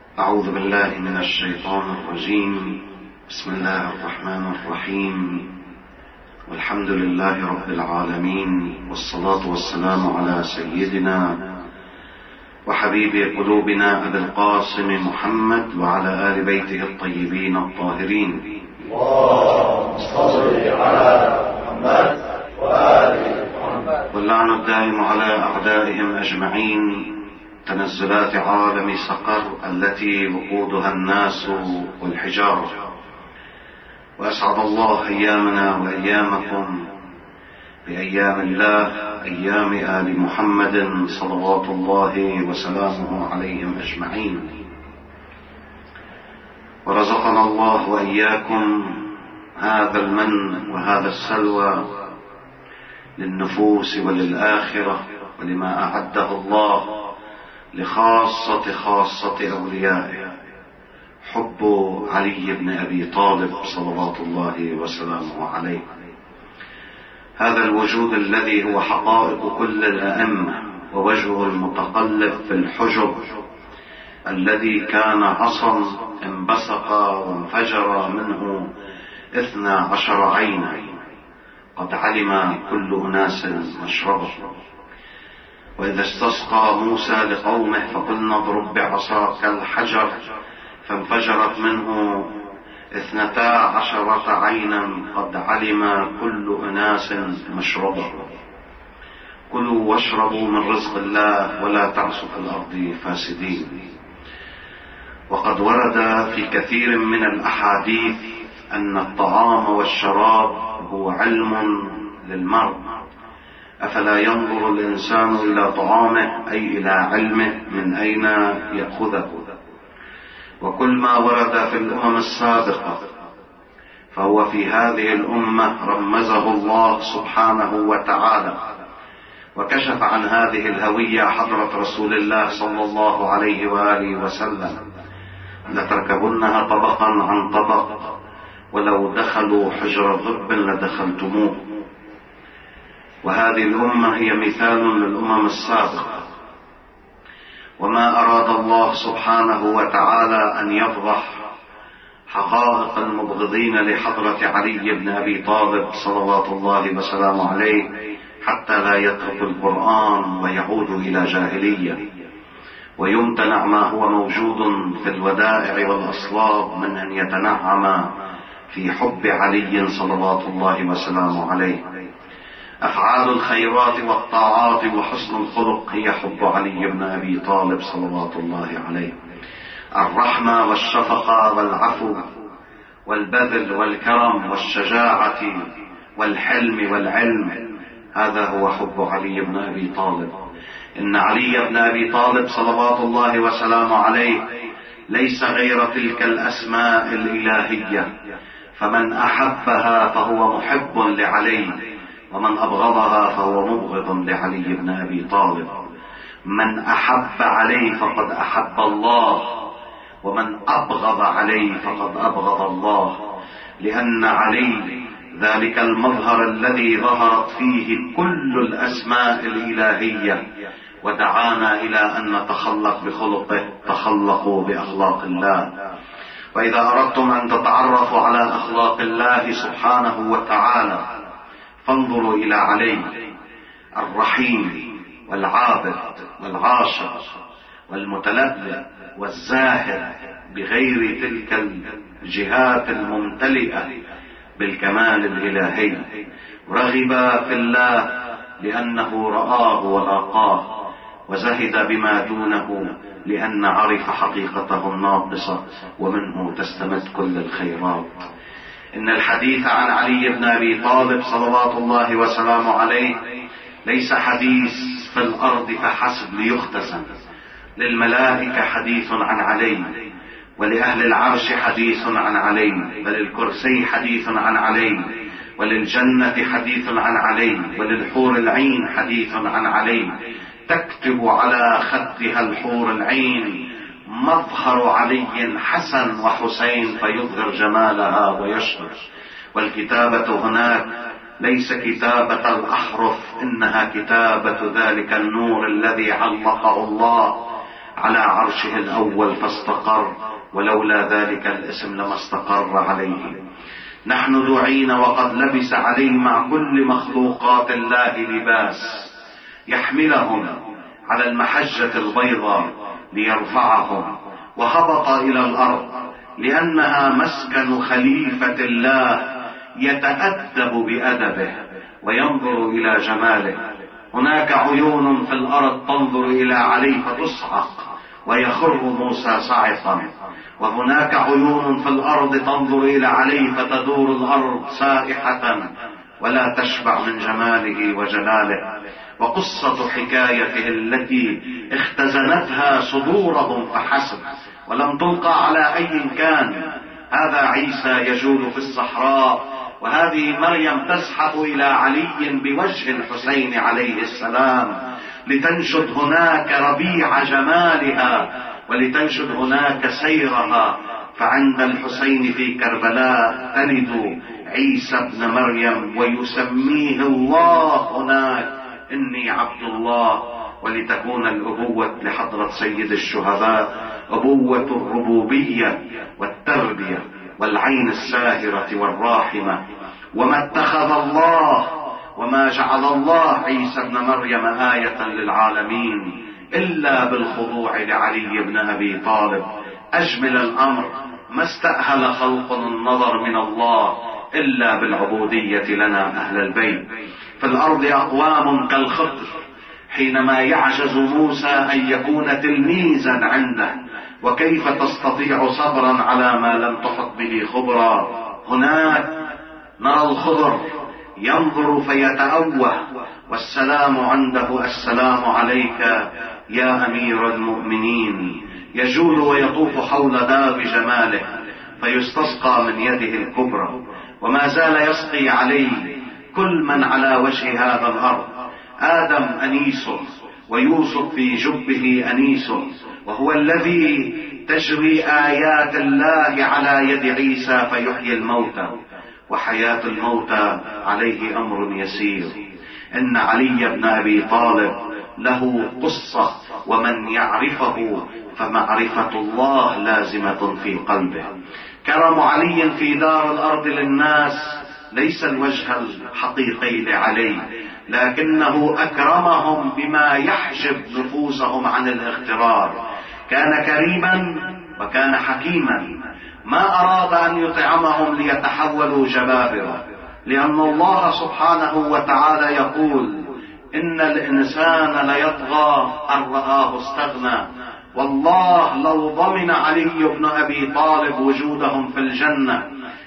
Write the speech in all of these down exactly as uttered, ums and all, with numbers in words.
أعوذ بالله من الشيطان الرجيم. بسم الله الرحمن الرحيم، والحمد لله رب العالمين، والصلاة والسلام على سيدنا وحبيب قلوبنا أبي القاسم محمد وعلى آل بيته الطيبين الطاهرين. اللهم صل على محمد وآل محمد. واللعن الدائم على أعدائهم أجمعين. تنزلات عالم سقر التي وقودها الناس والحجارة. وأسعد الله أيامنا وأيامكم بأيام الله، أيام آل محمد صلوات الله وسلامه عليهم أجمعين. ورزقنا الله وإياكم هذا المن وهذا السلوى للنفوس وللآخرة، ولما أعده الله لخاصة خاصة أوليائه، حب علي بن أبي طالب صلوات الله وسلامه عليه. هذا الوجود الذي هو حقائق كل الأئمة ووجهه المتقلب في الحجب، الذي كان عصا انبثق وانفجر منه اثنا عشر عينا، قد علم كل أناس مشربه. وإذا استسقى موسى لقومه فقلنا اضرب بعصاك الحجر فانفجرت منه اثنتا عشرة عينا، قد علم كل أناس مشربه. كلوا واشربوا من رزق الله ولا تعصوا في الأرض فاسدين. وقد ورد في كثير من الأحاديث أن الطعام والشراب هو علم للمرء، أفلا ينظر الإنسان إلى طعامه أي إلى علمه من أين يأخذه. وكل ما ورد في الأمم السابقة فهو في هذه الأمة رمزه الله سبحانه وتعالى، وكشف عن هذه الهوية حضرة رسول الله صلى الله عليه وآله وسلم: لتركبنها طبقا عن طبق ولو دخلوا حجر ضب لدخلتموه. وهذه الأمة هي مثال للأمم السابقة. وما أراد الله سبحانه وتعالى أن يفضح حقائق المبغضين لحضرة علي بن أبي طالب صلوات الله وسلامه عليه حتى لا يترك القرآن ويعود إلى جاهلية، ويمتنع ما هو موجود في الودائع والأصلاب من أن يتنعم في حب علي صلوات الله وسلامه عليه. أفعال الخيرات والطاعات وحسن الخلق هي حب علي بن أبي طالب صلوات الله عليه. الرحمة والشفقة والعفو والبذل والكرم والشجاعة والحلم والعلم، هذا هو حب علي بن أبي طالب. إن علي بن أبي طالب صلوات الله وسلامه عليه ليس غير تلك الأسماء الإلهية، فمن أحبها فهو محب لعلي، ومن أبغضها فهو مبغض لعلي بن أبي طالب. من أحب علي فقد أحب الله، ومن أبغض علي فقد أبغض الله، لأن علي ذلك المظهر الذي ظهرت فيه كل الأسماء الإلهية، ودعانا إلى أن نتخلق بخلقه. تخلقوا بأخلاق الله. وإذا أردتم أن تتعرفوا على أخلاق الله سبحانه وتعالى فانظروا إلى علي الرحيم والعابد والعاشق والمتلذذ والزاهد، بغير تلك الجهات الممتلئة بالكمال الإلهي. رغب في الله لأنه رآه ولاقاه، وزهد بما دونه لأن عرف حقيقته الناقصة، ومنه تستمد كل الخيرات. إن الحديث عن علي بن أبي طالب صلوات الله وسلامه عليه ليس حديث في الأرض فحسب ليختزن. للملائكة حديث عن علي، ولأهل العرش حديث عن علي، بل الكرسي حديث عن علي، وللجنة حديث عن علي، وللحور العين حديث عن علي. تكتب على خدها الحور العين مظهر علي حسن وحسين فيظهر جمالها ويشرف. والكتابة هناك ليس كتابة الأحرف، إنها كتابة ذلك النور الذي علقه الله على عرشه الأول فاستقر، ولولا ذلك الاسم لما استقر عليه. نحن دعينا وقد لبس عليه مع كل مخلوقات الله لباس يحملهم على المحجة البيضاء ليرفعهم، وهبط إلى الأرض لأنها مسكن خليفة الله يتأدب بأدبه وينظر إلى جماله. هناك عيون في الأرض تنظر إلى علي فتصعق ويخر موسى صاعقا، وهناك عيون في الأرض تنظر إلى علي فتدور الأرض سائحة ولا تشبع من جماله وجلاله. وقصة حكايته التي اختزنتها صدورهم فحسب ولم تلقى على أي كان. هذا عيسى يجول في الصحراء، وهذه مريم تزحف إلى علي بوجه الحسين عليه السلام لتنشد هناك ربيع جمالها ولتنشد هناك سيرها. فعند الحسين في كربلاء تلد عيسى ابن مريم ويسميه الله هناك إني عبد الله، ولتكون الأبوة لحضرة سيد الشهداء أبوة الربوبية والتربية والعين الساهرة والراحمة. وما اتخذ الله وما جعل الله عيسى ابن مريم آية للعالمين إلا بالخضوع لعلي بن أبي طالب. أجمل الأمر ما استأهل خلق النظر من الله إلا بالعبودية لنا أهل البيت. في الأرض أقوام كالخضر حينما يعجز موسى أن يكون تلميذا عنده، وكيف تستطيع صبرا على ما لم تحط به خبرا. هناك نرى الخضر ينظر فيتأوه، والسلام عنده السلام عليك يا أمير المؤمنين. يجول ويطوف حول دار جماله فيستسقى من يده الكبرى، وما زال يسقي عليه كل من على وجه هذا الأرض. آدم أنيسه ويوسف في جبه أنيسه، وهو الذي تجري آيات الله على يد عيسى فيحيي الموتى، وحياة الموتى عليه أمر يسير. إن علي بن أبي طالب له قصة، ومن يعرفه فمعرفة الله لازمة في قلبه. كرم علي في دار الأرض للناس ليس الوجه الحقيقي لعلي، لكنه أكرمهم بما يحجب نفوسهم عن الاغترار. كان كريما وكان حكيما، ما أراد أن يطعمهم ليتحولوا جبابرة، لأن الله سبحانه وتعالى يقول إن الإنسان ليطغى أن رآه استغنى. والله لو ضمن علي بن أبي طالب وجودهم في الجنة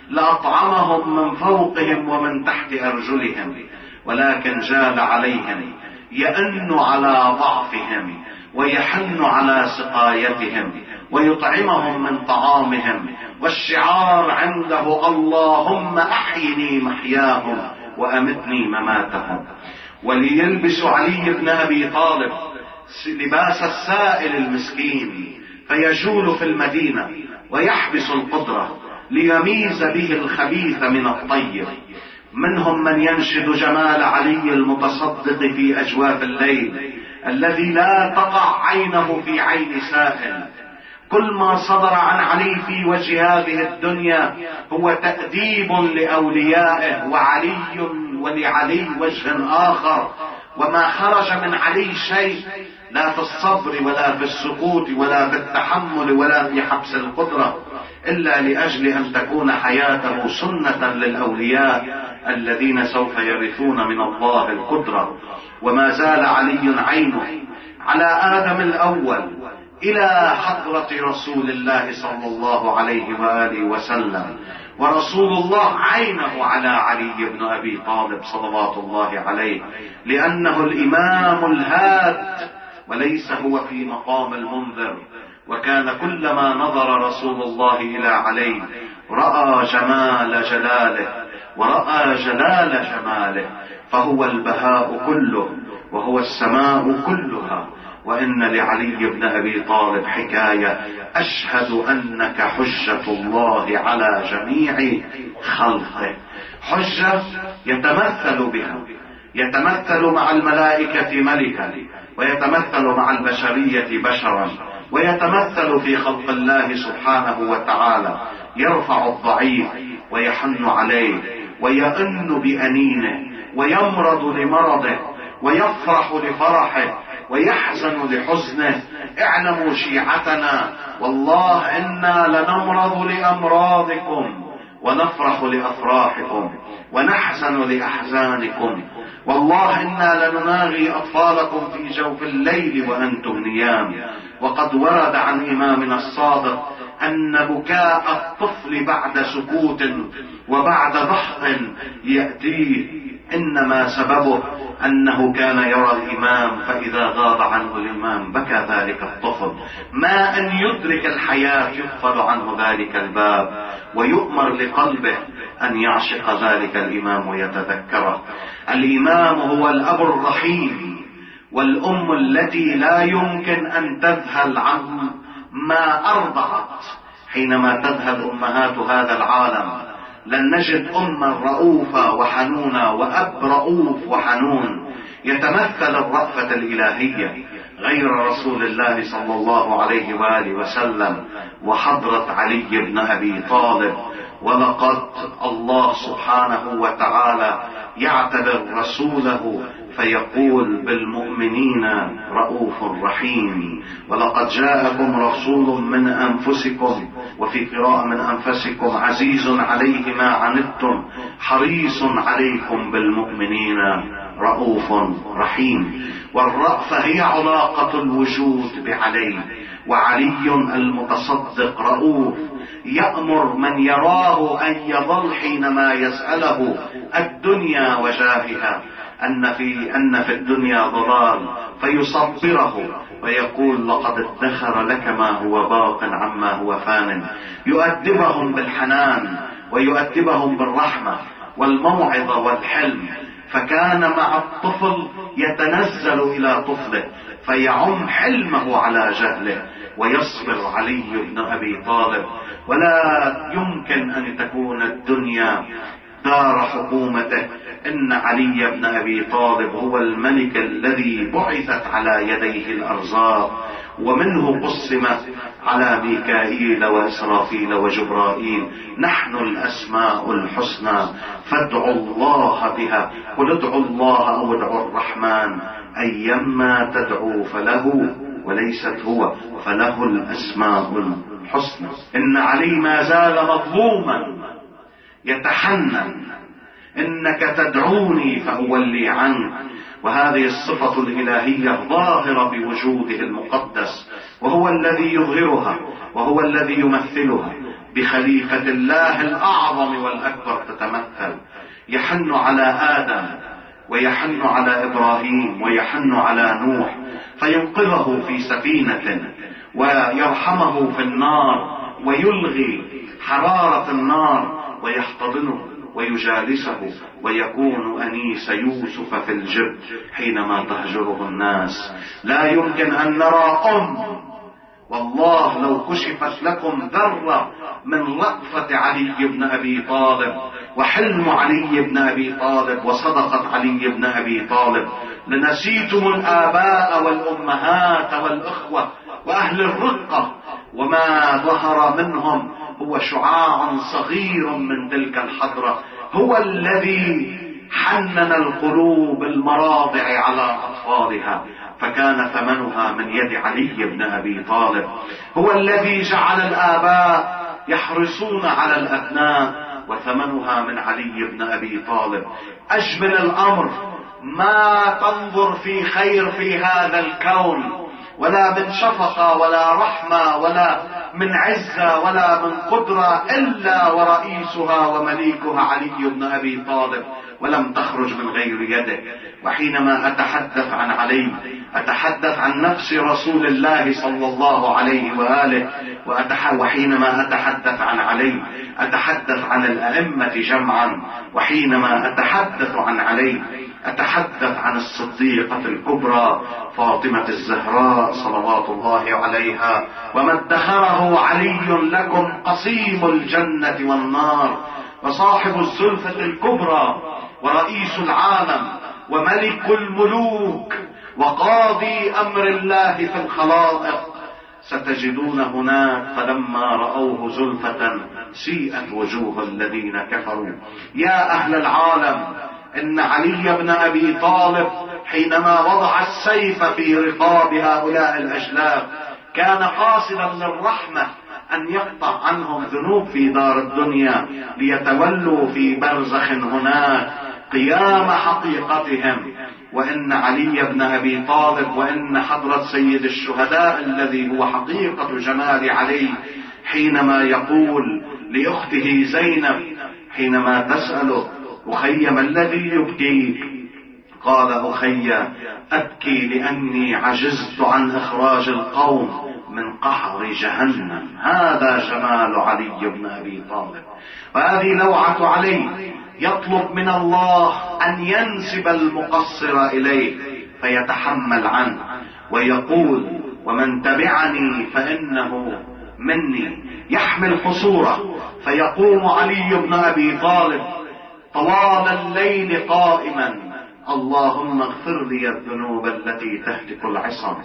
لأطعمهم من فوقهم ومن تحت أرجلهم، ولكن جال عليهم يأن على ضعفهم ويحن على سقايتهم ويطعمهم من طعامهم، والشعار عنده اللهم أحيني محياهم وأمتني مماتهم. وليلبس علي بن أبي طالب لباس السائل المسكين فيجول في المدينة ويحبس القدرة ليميز به الخبيث من الطيب. منهم من ينشد جمال علي المتصدق في أجواف الليل الذي لا تقع عينه في عين سائل. كل ما صدر عن علي في وجه هذه الدنيا هو تأديب لأوليائه، وعلي ولعلي وجه آخر، وما خرج من علي شيء، لا في الصبر ولا في السكوت ولا في التحمل ولا في حبس القدرة، إلا لأجل أن تكون حياته سنة للأولياء الذين سوف يرثون من الله القدرة. وما زال علي عينه على آدم الأول إلى حضرة رسول الله صلى الله عليه وآله وسلم، ورسول الله عينه على علي بن أبي طالب صلوات الله عليه، لأنه الإمام الهاد وليس هو في مقام المنذر. وكان كلما نظر رسول الله إلى علي رأى جمال جلاله ورأى جلال جماله، فهو البهاء كله وهو السماء كلها. وإن لعلي بن أبي طالب حكاية أشهد أنك حجة الله على جميع خلقه، حجة يتمثل بها، يتمثل مع الملائكة ملكا، ويتمثل مع البشرية بشرا، ويتمثل في خلق الله سبحانه وتعالى، يرفع الضعيف ويحن عليه، ويئن بأنينه، ويمرض لمرضه، ويفرح لفرحه، ويحزن لحزنه. اعلموا شيعتنا والله إنا لنمرض لأمراضكم ونفرح لأفراحكم ونحزن لأحزانكم. والله إنا لنناغي أطفالكم في جوف الليل وأنتم نيام. وقد ورد عن إمامنا الصادق أن بكاء الطفل بعد سكوت وبعد ضحك يأتيه إنما سببه أنه كان يرى الإمام، فإذا غاب عنه الإمام بكى ذلك الطفل. ما أن يدرك الحياة يقفل عنه ذلك الباب، ويؤمر لقلبه أن يعشق ذلك الإمام ويتذكره. الإمام هو الأب الرحيم والأم التي لا يمكن أن تذهل عن ما أرضعت. حينما تذهل أمهات هذا العالم لن نجد أما رؤوفة وحنونة وأب رؤوف وحنون يتمثل الرأفة الإلهية غير رسول الله صلى الله عليه وآله وسلم وحضرة علي بن أبي طالب. ولقد الله سبحانه وتعالى يعتبر رسوله فيقول بالمؤمنين رؤوف رحيم. ولقد جاءكم رسول من أنفسكم، وفي قراءة من أنفسكم، عزيز عليه ما عنتم حريص عليكم بالمؤمنين رؤوف رحيم. والرأفة هي علاقة الوجود بعلي، وعلي المتصدق رؤوف يأمر من يراه أن يظل حينما يسأله الدنيا وجاهها أن في أن في الدنيا ضلال، فيصبره ويقول لقد ادخر لك ما هو باق عما هو فان. يؤدبهم بالحنان ويؤدبهم بالرحمة والموعظة والحلم. فكان مع الطفل يتنزل إلى طفله فيعم حلمه على جهله ويصبر علي بن أبي طالب. ولا يمكن أن تكون الدنيا دار حكومته. إن علي بن أبي طالب هو الملك الذي بعثت على يديه الأرزاق، ومنه قسمت على ميكائيل وإسرافيل وجبرائيل. نحن الأسماء الحسنى فادعوا الله بها، قل ادعوا الله أو ادعوا الرحمن أيما تدعوا فله، وليست هو، فله الأسماء الحسنى. إن علي ما زال مظلوما يتحنن، إنك تدعوني فأولي عنك. وهذه الصفة الإلهية ظاهرة بوجوده المقدس، وهو الذي يظهرها وهو الذي يمثلها. بخليفة الله الأعظم والأكبر تتمثل. يحن على آدم ويحن على إبراهيم ويحن على نوح فينقذه في سفينة، ويرحمه في النار ويلغي حرارة النار ويحتضنه ويجالسه، ويكون أنيس يوسف في الجب حينما تهجره الناس. لا يمكن أن نرى أم، والله لو كشفت لكم ذرة من رأفة علي بن أبي طالب وحلم علي بن أبي طالب وصدقة علي بن أبي طالب لنسيتم الآباء والأمهات والأخوة وأهل الرقة. وما ظهر منهم هو شعاع صغير من تلك الحضرة، هو الذي حنن القلوب المراضع على أطفالها، فكان ثمنها من يد علي بن أبي طالب. هو الذي جعل الآباء يحرصون على الأبناء، وثمنها من علي بن أبي طالب. أجمل الأمر ما تنظر في خير في هذا الكون، ولا من شفقة ولا رحمة ولا من عزة ولا من قدرة، إلا ورئيسها ومليكها علي بن أبي طالب، ولم تخرج من غير يده. وحينما أتحدث عن علي أتحدث عن نفس رسول الله صلى الله عليه وآله، وحينما أتحدث عن علي أتحدث عن الأئمة جمعا، وحينما أتحدث عن علي أتحدث عن الصديقة الكبرى فاطمة الزهراء صلوات الله عليها. وما ادخره علي لكم قصيم الجنة والنار، وصاحب الزلفة الكبرى ورئيس العالم وملك الملوك وقاضي أمر الله في الخلائق، ستجدون هناك فلما رأوه زلفة سيئت وجوه الذين كفروا. يا أهل العالم، إن علي بن أبي طالب حينما وضع السيف في رقاب هؤلاء الأجلاف كان قاصدا للرحمة أن يقطع عنهم ذنوب في دار الدنيا ليتولوا في برزخ هناك قيام حقيقتهم. وإن علي بن أبي طالب وإن حضرة سيد الشهداء الذي هو حقيقة جمال علي حينما يقول لأخته زينب حينما تسأله: أخي ما الذي يبكيك؟ قال: أخي أبكي لأني عجزت عن إخراج القوم من قحر جهنم. هذا جمال علي بن أبي طالب، وهذه لوعة علي. يطلب من الله أن ينسب المقصر إليه فيتحمل عنه ويقول: ومن تبعني فإنه مني. يحمل قصوره فيقوم علي بن أبي طالب طوال الليل قائما: اللهم اغفر لي الذنوب التي تهتك العصم.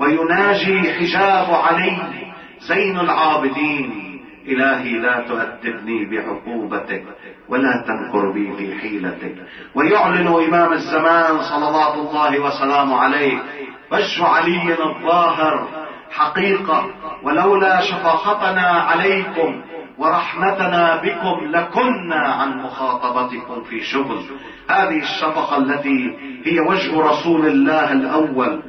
ويناجي حجاب علي زين العابدين: إلهي لا تؤدبني بعقوبتك ولا تنكر بي في حيلتك. ويعلن إمام الزمان صلوات الله وسلامه عليه: وجه علي الظاهر حقيقة، ولولا شفقتنا عليكم ورحمتنا بكم لكنا عن مخاطبتكم في شغل. هذه الشفقة التي هي وجه رسول الله الأول،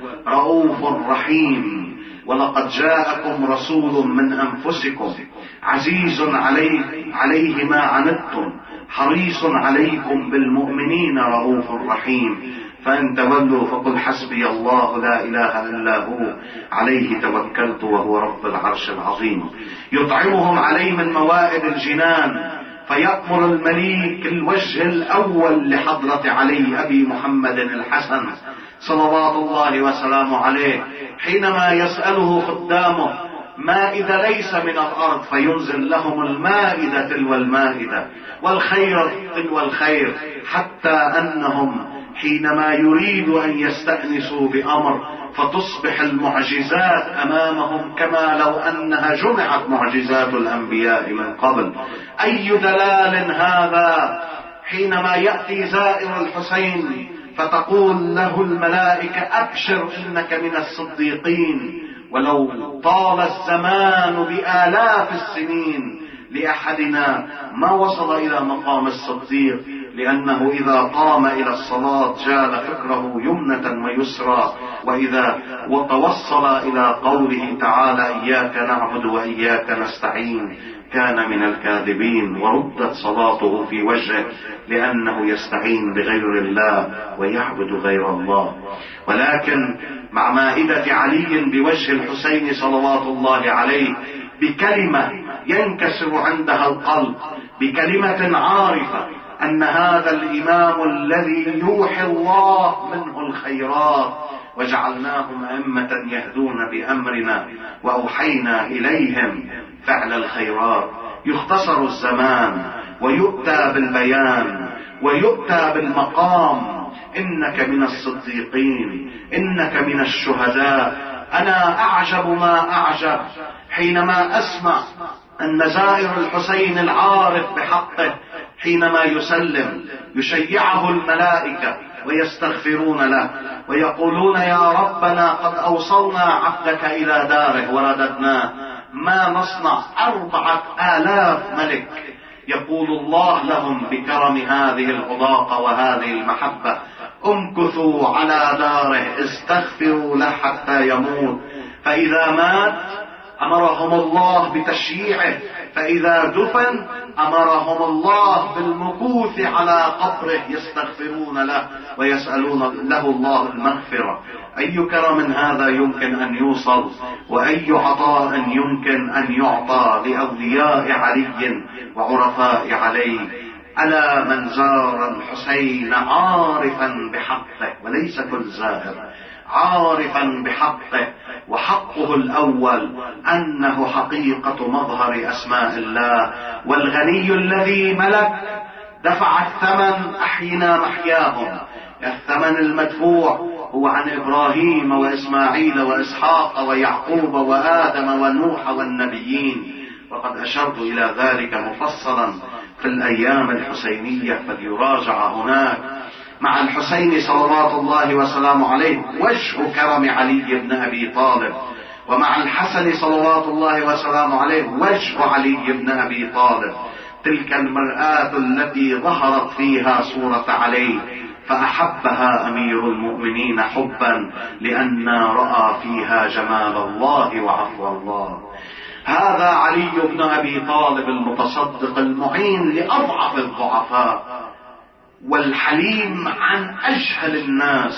رؤوف رحيم. ولقد جاءكم رسول من أنفسكم عزيز عليه, عليه ما عنتم حريص عليكم بالمؤمنين رؤوف رحيم. فإن تولوا فقل حسبي الله لا إله إلا هو عليه توكلت وهو رب العرش العظيم. يطعمهم عليه من موائد الجنان، فيأمر المليك الوجه الأول لحضرة علي أبي محمد الحسن صلوات الله وسلامه عليه حينما يسأله خدامه: مائدة ليس من الأرض، فينزل لهم المائدة تلو المائدة والخير تلو الخير، حتى أنهم حينما يريدوا أن يستأنسوا بأمر فتصبح المعجزات أمامهم كما لو أنها جمعت معجزات الأنبياء من قبل. أي دلال هذا حينما يأتي زائر الحسين فتقول له الملائكة: أبشر إنك من الصديقين. ولو طال الزمان بآلاف السنين لأحدنا ما وصل إلى مقام الصديق، لأنه إذا قام إلى الصلاة جال فكره يمنة ويسرى، وإذا وتوصل إلى قوله تعالى: إياك نعبد وإياك نستعين كان من الكاذبين، وردت صلاته في وجهه لأنه يستعين بغير الله ويعبد غير الله. ولكن مع مائدة علي بوجه الحسين صلوات الله عليه بكلمة ينكسر عندها القلب، بكلمة عارفة أن هذا الإمام الذي يوحي الله منه الخيرات وجعلناهم أئمة يهدون بأمرنا وأوحينا إليهم فعل الخيرات. يختصر الزمان ويؤتى بالبيان ويؤتى بالمقام: إنك من الصديقين، إنك من الشهداء. أنا أعجب ما أعجب حينما أسمع أن زائر الحسين العارف بحقه حينما يسلم يشيعه الملائكة ويستغفرون له ويقولون: يا ربنا قد أوصلنا عبدك إلى داره ورددناه، ما نصنع؟ أربعة آلاف ملك. يقول الله لهم بكرم هذه العلاقة وهذه المحبة: امكثوا على داره، استغفروا له حتى يموت. فإذا مات أمرهم الله بتشييعه، فإذا دفن أمرهم الله بالمكوث على قبره يستغفرون له ويسألون له الله المغفرة. أي كرم هذا يمكن أن يوصل، وأي عطاء يمكن أن يعطى لأولياء علي وعرفاء علي. ألا من زار الحسين عارفا بحقه، وليس كل زائر، عارفا بحقه، وحقه الأول أنه حقيقة مظهر أسماء الله، والغني الذي ملك دفع الثمن أحينا محياهم. الثمن المدفوع هو عن إبراهيم وإسماعيل وإسحاق ويعقوب وآدم ونوح والنبيين، وقد أشرت إلى ذلك مفصلا في الأيام الحسينية، فليراجع هناك. مع الحسين صلوات الله وسلامه عليه وجه كرم علي بن أبي طالب، ومع الحسن صلوات الله وسلامه عليه وجه علي بن أبي طالب، تلك المرآة التي ظهرت فيها صورة علي فأحبها أمير المؤمنين حبا لأن رأى فيها جمال الله وعفو الله. هذا علي بن أبي طالب المتصدق المعين لأضعف الضعفاء والحليم عن أجهل الناس،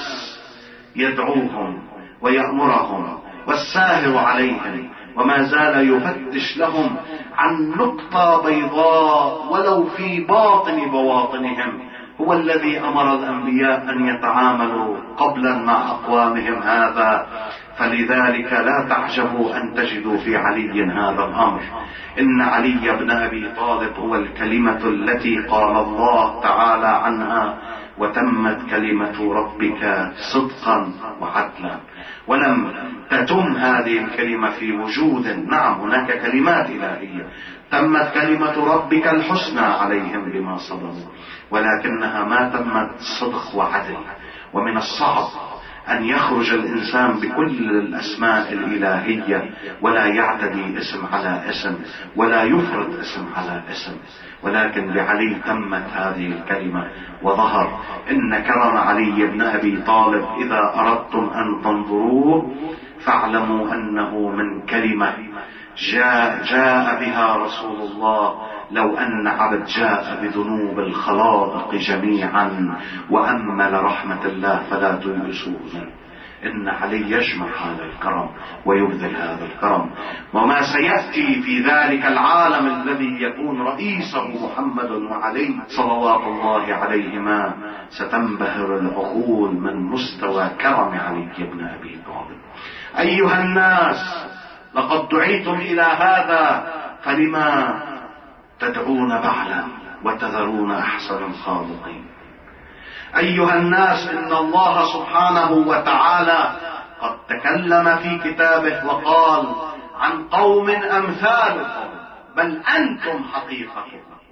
يدعوهم ويأمرهم والساهر عليهم، وما زال يفتش لهم عن نقطة بيضاء ولو في باطن بواطنهم. هو الذي أمر الأنبياء أن يتعاملوا قبلا مع أقوامهم هذا، فلذلك لا تعجبوا أن تجدوا في علي هذا الأمر. إن علي بن أبي طالب هو الكلمة التي قال الله تعالى عنها: وتمت كلمة ربك صدقا وعدلا. ولم تتم هذه الكلمة في وجود، نعم هناك كلمات إلهية، تمت كلمة ربك الحسنى عليهم بما صبروا، ولكنها ما تمت صدق وعدل. ومن الصعب أن يخرج الإنسان بكل الأسماء الإلهية ولا يعتدي اسم على اسم ولا يفرد اسم على اسم، ولكن بعلي تمت هذه الكلمة وظهر. إن كرم علي بن أبي طالب إذا أردتم أن تنظروه فاعلموا أنه من كلمة جاء, جاء بها رسول الله. لو أن عبد جاء بذنوب الخلائق جميعا وأمل رحمة الله فلا تيأسوا منه. إن علي يجمع هذا الكرم ويبذل هذا الكرم، وما سيأتي في ذلك العالم الذي يكون رئيسه محمد وعلي صلوات الله عليهما ستنبهر العقول من مستوى كرم علي بن أبي طالب. أيها الناس، لقد دعيتم إلى هذا، فلما تدعون بعلا وتذرون أحسن الخالقين؟ أيها الناس، إن الله سبحانه وتعالى قد تكلم في كتابه وقال عن قوم أمثالكم بل أنتم حقيقة،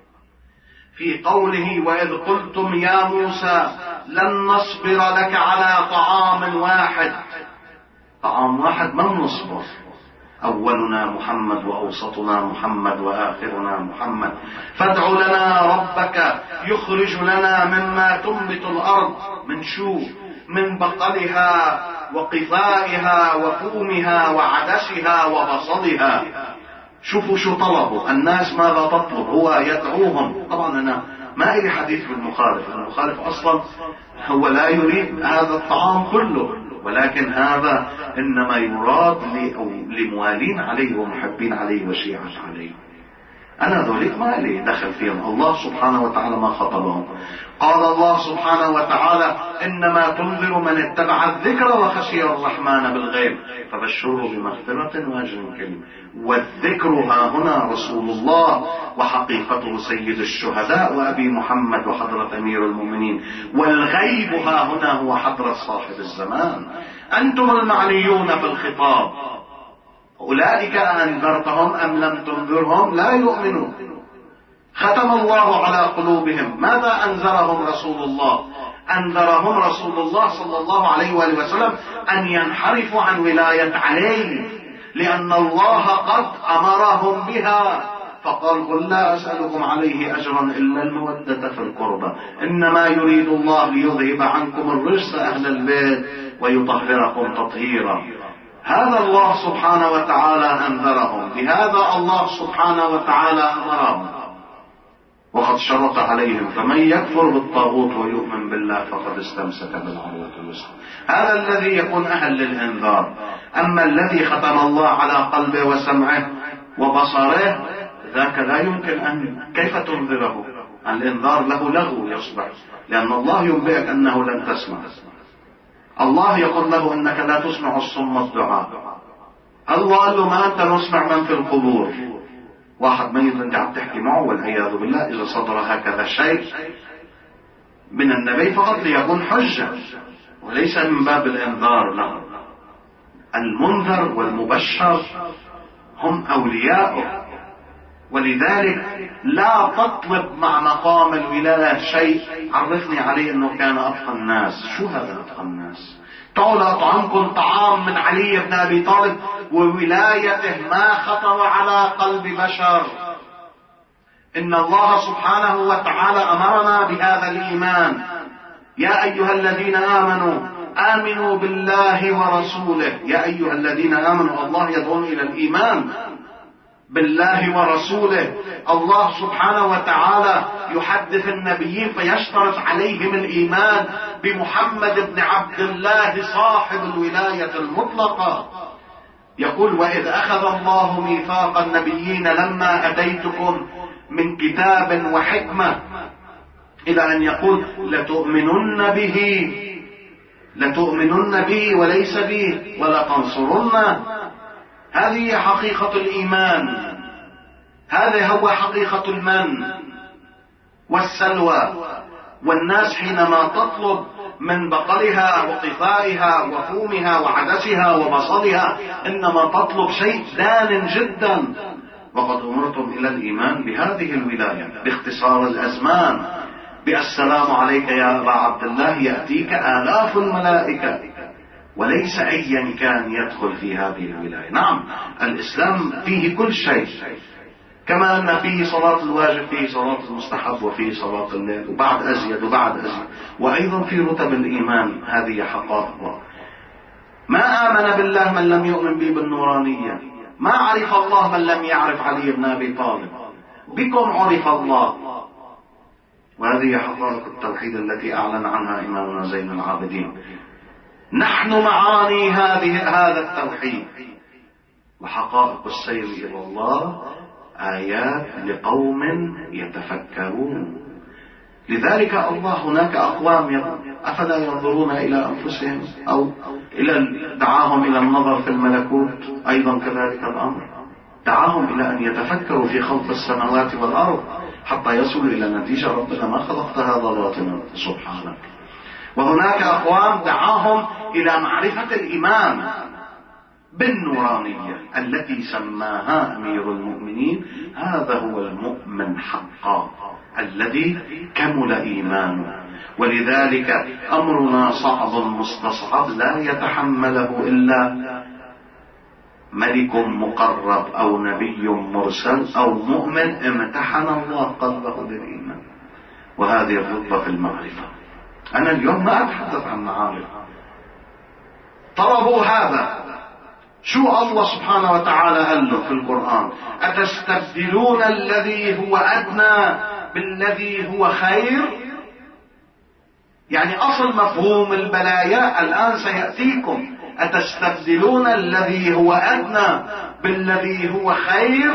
في قوله: وإذ قلتم يا موسى لن نصبر لك على طعام واحد. طعام واحد ما نصبر، أولنا محمد وأوسطنا محمد وآخرنا محمد، فادع لنا ربك يخرج لنا مما تنبت الأرض من شو؟ من بقلها وقثائها وفومها وعدسها وبصلها. شوفوا شو طلبوا الناس، ماذا تطلب؟ هو يدعوهم. طبعا أنا ما إلي حديث بالمخالف، المخالف أصلا هو لا يريد هذا الطعام كله، ولكن هذا إنما يراد لموالين عليه ومحبين عليه وشيعة عليه. أنا ذلك ما لي دخل فيهم، الله سبحانه وتعالى ما خطبهم. قال الله سبحانه وتعالى: إنما تنذر من اتبع الذكر وخشي الرحمن بالغيب فبشره بمغفرة وأجر كريم. والذكر ها هنا رسول الله وحقيقته سيد الشهداء وأبي محمد وحضرة أمير المؤمنين، والغيب ها هنا هو حضرة صاحب الزمان. أنتم المعنيون في الخطاب، أولئك أنذرتهم أم لم تنذرهم لا يؤمنون. ختم الله على قلوبهم. ماذا أنذرهم رسول الله؟ أنذرهم رسول الله صلى الله عليه وآله وسلم أن ينحرفوا عن ولاية علي، لأن الله قد أمرهم بها، فقال: قل لا أسألكم عليه أجرا إلا المودة في القربى، إنما يريد الله ليذهب عنكم الرجس أهل البيت ويطهركم تطهيرا. هذا الله سبحانه وتعالى أنذرهم، بهذا الله سبحانه وتعالى أمرهم، وقد شرط عليهم: فمن يكفر بالطاغوت ويؤمن بالله فقد استمسك بالعروة الوثقى. هذا الذي يكون أهل للإنذار. أما الذي ختم الله على قلبه وسمعه وبصره، ذاك لا يمكن أن كيف تنذره؟ الإنذار له لغو يصبح، لأن الله ينبئك أنه لن تسمع. الله يقول له: إنك لا تسمع الصم الدعاء. الله قال له: ما أنت نسمع من في القبور. واحد ميت انت عم تحكي معه والعياذ بالله، إذا صدر هكذا شيء من النبي فقط ليكون حجة، وليس من باب الإنذار لهم. المنذر والمبشر هم أولياؤه، ولذلك لا تطلب مع مقام الولاية شيء عرفني عليه أنه كان أتقى الناس. شو هذا أتقى الناس؟ تعالوا أطعمكم طعام من علي بن أبي طالب وولايته ما خطر على قلب بشر. إن الله سبحانه وتعالى أمرنا بهذا الإيمان: يا أيها الذين آمنوا آمنوا بالله ورسوله. يا أيها الذين آمنوا، الله يدعون إلى الإيمان بالله ورسوله. الله سبحانه وتعالى يحدث النبيين فيشترط عليهم الإيمان بمحمد بن عبد الله صاحب الولاية المطلقة. يقول: وإذ أخذ الله ميثاق النبيين لما أتيتكم من كتاب وحكمة، إلى أن يقول: لتؤمنن به لتؤمنن به وليس به ولتنصرن. هذه حقيقة الإيمان، هذا هو حقيقة المن والسلوى. والناس حينما تطلب من بقلها وقفائها وفومها وعدسها وبصلها إنما تطلب شيء دان جدا. وقد أمرتم إلى الإيمان بهذه الولاية باختصار الأزمان، بالسلام عليك يا أبا عبد الله يأتيك آلاف الملائكة، وليس أيا كان يدخل في هذه الولاية. نعم، الإسلام فيه كل شيء، كما أن فيه صلاة الواجب، فيه صلاة المستحب، وفيه صلاة الليل، وبعد أزيد وبعد أزيد، وأيضا في رتب الإيمان. هذه حقائق. ما آمن بالله من لم يؤمن به بالنورانية، ما عرف الله من لم يعرف علي بن أبي طالب. بكم عرف الله. وهذه حقائق التوحيد التي أعلن عنها إمامنا زين العابدين. نحن معاني هذه هذا التوحيد. وحقائق السير إلى الله آيات لقوم يتفكرون. لذلك الله هناك أقوام أفلا ينظرون إلى أنفسهم أو إلى دعاهم إلى النظر في الملكوت. أيضا كذلك الأمر، دعاهم إلى أن يتفكروا في خلق السماوات والأرض حتى يصلوا إلى نتيجة: ربنا ما خلقت هذا باطلا سبحانك. وهناك أقوام دعاهم إلى معرفة الإيمان بالنورانية التي سماها أمير المؤمنين: هذا هو المؤمن حقا الذي كمل إيمانه. ولذلك أمرنا صعب مستصعب لا يتحمله إلا ملك مقرب أو نبي مرسل أو مؤمن امتحن الله قلبه بالإيمان. وهذه الرتبة في المعرفة. أنا اليوم ما أتحدث عن معارف. طلبوا هذا. شو الله سبحانه وتعالى قال له في القرآن؟ أتستبدلون الذي هو أدنى بالذي هو خير. يعني أصل مفهوم البلايا الآن سيأتيكم. أتستبدلون الذي هو أدنى بالذي هو خير.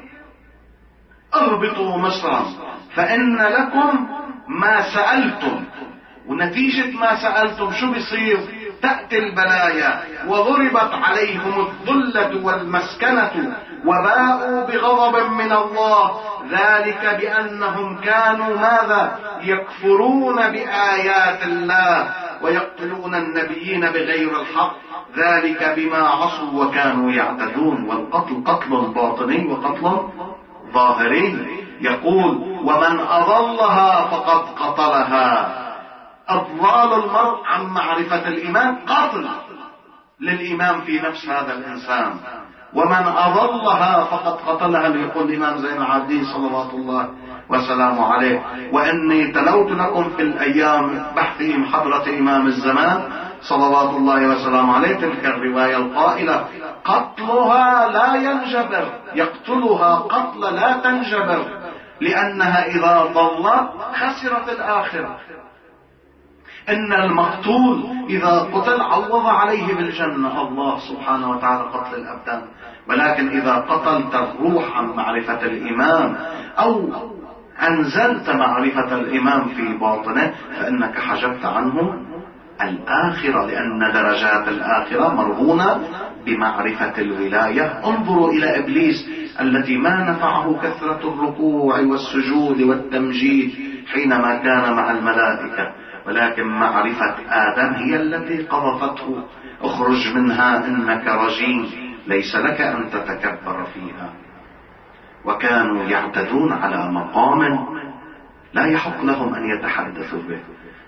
اهبطوا مصرا فإن لكم ما سألتم. ونتيجة ما سألتم شو بيصير؟ تأتي البلايا. وضربت عليهم الذلة والمسكنة وباءوا بغضب من الله، ذلك بأنهم كانوا ماذا؟ يكفرون بآيات الله ويقتلون النبيين بغير الحق، ذلك بما عصوا وكانوا يعتدون. والقتل قتل باطني وقتل ظاهري. يقول: ومن أضلها فقد قتلها. أضلال المرء عن معرفة الإيمان قتل للإيمان في نفس هذا الإنسان. ومن أضلها فقد قتلها، ليقول الإمام زين العابدين صلوات الله وسلامه عليه. وإني تلوت لكم في الأيام بحثهم حضرة إمام الزمان صلوات الله وسلامه عليه تلك الرواية القائلة: قتلها لا ينجبر. يقتلها قتل لا تنجبر، لأنها إذا ضلت خسرت الآخرة. إن المقتول إذا قتل عوض عليه بالجنة الله سبحانه وتعالى قتل الأبدان. ولكن إذا قتلت الروح عن معرفة الإمام أو أنزلت معرفة الإمام في باطنه فإنك حجبت عنه الآخرة، لأن درجات الآخرة مرهونة بمعرفة الولاية. انظروا إلى إبليس التي ما نفعه كثرة الركوع والسجود والتمجيد حينما كان مع الملائكة، ولكن معرفة آدم هي التي قذفته: اخرج منها إنك رجيم، ليس لك أن تتكبر فيها. وكانوا يعتدون على مقام لا يحق لهم أن يتحدثوا به.